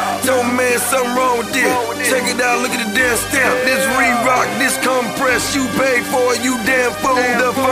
Told my man something wrong with this. Check it out, look at the damn stamp. This re-rock, this compress. You paid for it, you damn fool. The